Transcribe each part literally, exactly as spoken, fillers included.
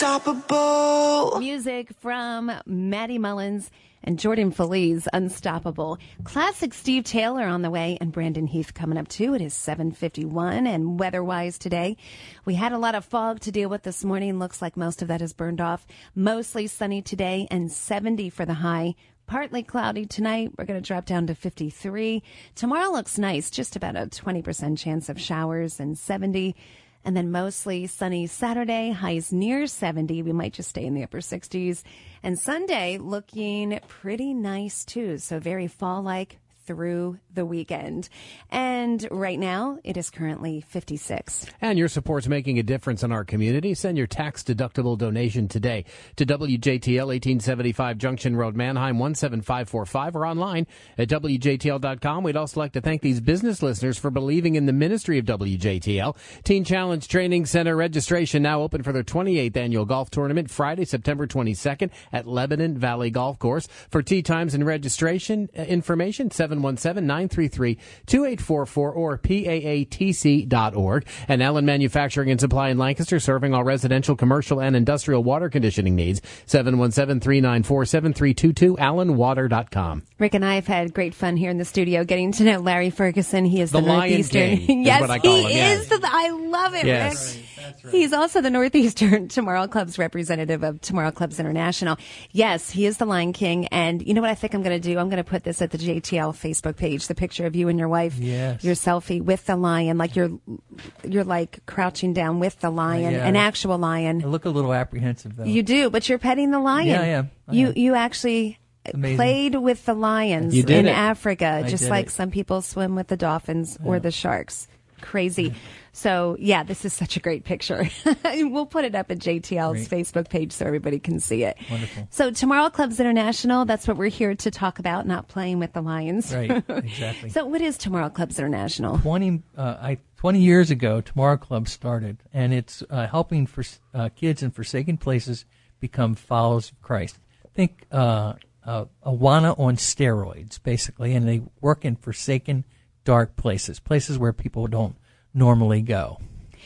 Unstoppable. Music from Maddie Mullins and Jordan Feliz, Unstoppable. Classic Steve Taylor on the way, and Brandon Heath coming up too. It is seven fifty-one, and weather-wise today, we had a lot of fog to deal with this morning. Looks like most of that is burned off. Mostly sunny today and seventy for the high. Partly cloudy tonight. We're going to drop down to fifty-three. Tomorrow looks nice, just about a twenty percent chance of showers and seventy. And then mostly sunny Saturday, highs near seventy. We might just stay in the upper sixties. And Sunday looking pretty nice too. So very fall-like through the weekend. And right now, it is currently fifty-six. And your support's making a difference in our community. Send your tax-deductible donation today to W J T L, eighteen seventy-five Junction Road, Manheim, one seven five four five, or online at W J T L dot com. We'd also like to thank these business listeners for believing in the ministry of W J T L. Teen Challenge Training Center registration now open for their twenty-eighth annual golf tournament, Friday, September twenty-second at Lebanon Valley Golf Course. For tee times and registration uh, information, seven one seven, nine three three, two eight four four or P A A T C dot org. And Allen Manufacturing and Supply in Lancaster, serving all residential, commercial, and industrial water conditioning needs. seven one seven, three nine four, seven three two two, allen water dot com. Rick and I have had great fun here in the studio getting to know Larry Ferguson. He is the, the Northeastern. King, yes, is what I call he him. is. Yes. The, I love it, yes. Rick. That's right. He's also the Northeastern Tomorrow Club's representative of Tomorrow Clubs International. Yes, he is the Lion King. And you know what I think I'm going to do? I'm going to put this at the J T L Facebook page, the picture of you and your wife, yes. your selfie with the lion, like you're you're like crouching down with the lion, yeah. an actual lion. I look a little apprehensive, though. You do, but you're petting the lion. Yeah, I am. I you am. you actually Amazing. played with the lions You did in it. Africa, I just did like it. some people swim with the dolphins or Yeah. the sharks. Crazy. So, yeah, this is such a great picture. We'll put it up at J T L's Great. Facebook page so everybody can see it. Wonderful. So, Tomorrow Clubs International, that's what we're here to talk about, not playing with the lions. Right, exactly. So, what is Tomorrow Clubs International? twenty, uh, I, twenty years ago, Tomorrow Club started, and it's uh, helping for, uh, kids in forsaken places become followers of Christ. Think uh, uh, Awana on steroids, basically, and they work in forsaken, dark places, places where people don't normally go.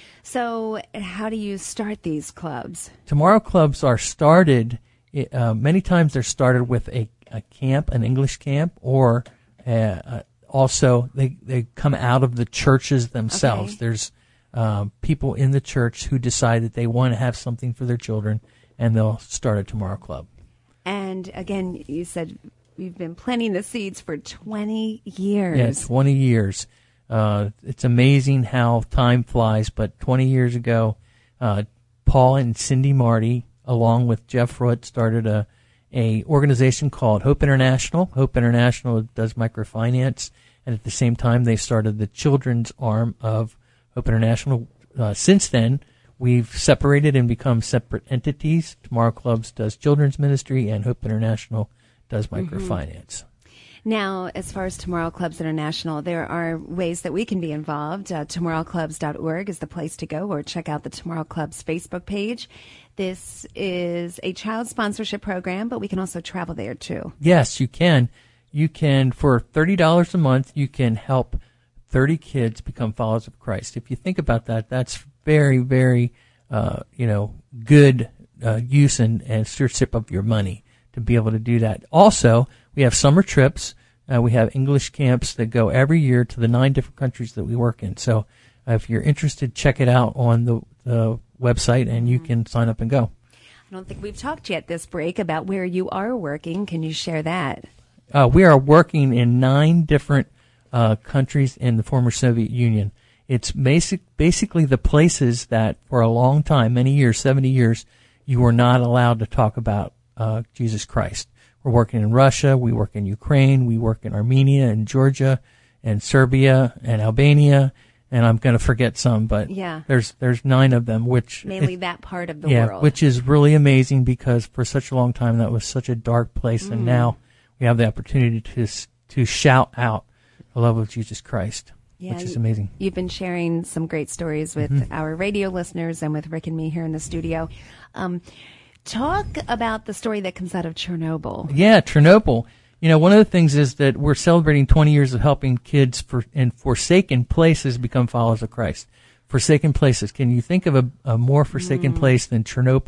So, how do you start these clubs? Tomorrow Clubs are started, uh, many times they're started with a, a camp, an English camp, or uh, uh, also they, they come out of the churches themselves. Okay. There's uh, people in the church who decide that they want to have something for their children, and they'll start a Tomorrow Club. And again, you said you've been planting the seeds for twenty years. Yeah, twenty years. Uh, it's amazing how time flies, but twenty years ago, uh, Paul and Cindy Marty, along with Jeff Root, started a, a organization called Hope International. Hope International does microfinance, and at the same time, they started the children's arm of Hope International. Uh, since then, we've separated and become separate entities. Tomorrow Clubs does children's ministry, and Hope International does microfinance. Now, as far as Tomorrow Clubs International, there are ways that we can be involved. Uh, tomorrow clubs dot org is the place to go, or check out the Tomorrow Clubs Facebook page. This is a child sponsorship program, but we can also travel there too. Yes, you can. You can, for thirty dollars a month, you can help thirty kids become followers of Christ. If you think about that, that's very, very, uh, you know, good uh, use and, and stewardship of your money to be able to do that. Also, we have summer trips. Uh, we have English camps that go every year to the nine different countries that we work in. So uh, if you're interested, check it out on the, the website, and you can sign up and go. I don't think we've talked yet this break about where you are working. Can you share that? Uh, we are working in nine different uh, countries in the former Soviet Union. It's basic, basically the places that for a long time, many years, seventy years, you were not allowed to talk about uh, Jesus Christ. We're working in Russia, we work in Ukraine, we work in Armenia and Georgia and Serbia and Albania, and I'm going to forget some, but Yeah. there's there's nine of them, which Mainly it- that part of the yeah, world. which is really amazing because for such a long time that was such a dark place, and now we have the opportunity to s- to shout out the love of Jesus Christ, Yeah, which is you- amazing. You've been sharing some great stories with Mm-hmm. our radio listeners and with Rick and me here in the studio. Um, talk about the story that comes out of Chernobyl. Yeah, Chernobyl. You know, one of the things is that we're celebrating twenty years of helping kids for in forsaken places become followers of Christ. Forsaken places. Can you think of a, a more forsaken Mm. place than Chernobyl,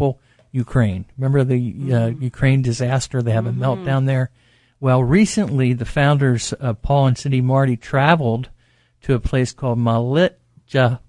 Ukraine. Remember the uh, mm. Ukraine disaster? They have mm-hmm. a meltdown there. Well, recently the founders, uh, Paul and Cindy Marty, traveled to a place called Malitjivka.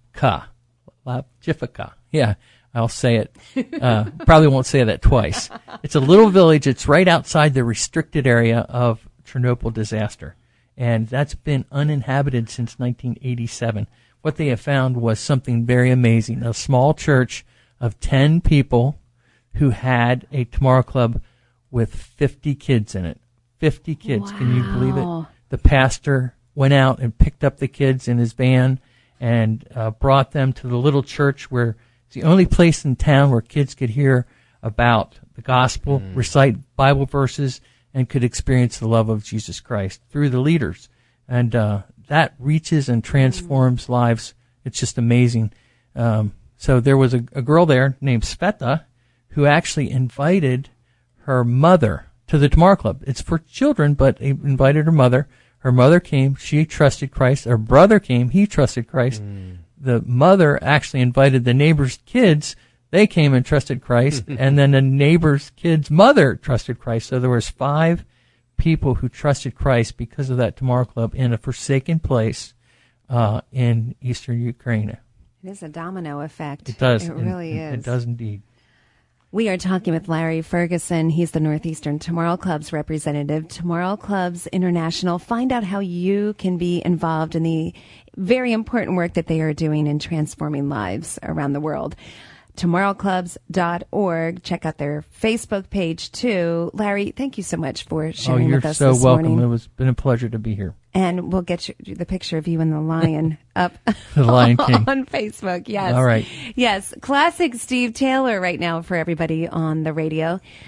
Malitjivka. Yeah, I'll say it. Uh, probably won't say that twice. It's a little village. It's right outside the restricted area of Chernobyl disaster. And that's been uninhabited since nineteen eighty-seven. What they have found was something very amazing. A small church of ten people who had a Tomorrow Club with fifty kids in it. fifty kids. Wow. Can you believe it? The pastor went out and picked up the kids in his van and uh, brought them to the little church where it's the only place in town where kids could hear about the gospel, mm. recite Bible verses, and could experience the love of Jesus Christ through the leaders. And uh, that reaches and transforms mm. lives. It's just amazing. Um, so there was a, a girl there named Sveta who actually invited her mother to the Tomorrow Club. It's for children, but invited her mother. Her mother came. She trusted Christ. Her brother came. He trusted Christ. Mm. The mother actually invited the neighbor's kids. They came and trusted Christ. And then the neighbor's kid's mother trusted Christ. So there was five people who trusted Christ because of that Tomorrow Club in a forsaken place uh, in eastern Ukraine. It is a domino effect. It does. It really it, is. It does indeed. We are talking with Larry Ferguson. He's the Northeastern Tomorrow Club's representative. Tomorrow Clubs International. Find out how you can be involved in the very important work that they are doing in transforming lives around the world. tomorrow clubs dot org. Check out their Facebook page, too. Larry, thank you so much for sharing oh, with us so this welcome. morning. It was been a pleasure to be here. And we'll get you the picture of you and the lion up the Lion King. on Facebook. Yes. All right. Yes. Classic Steve Taylor right now for everybody on the radio.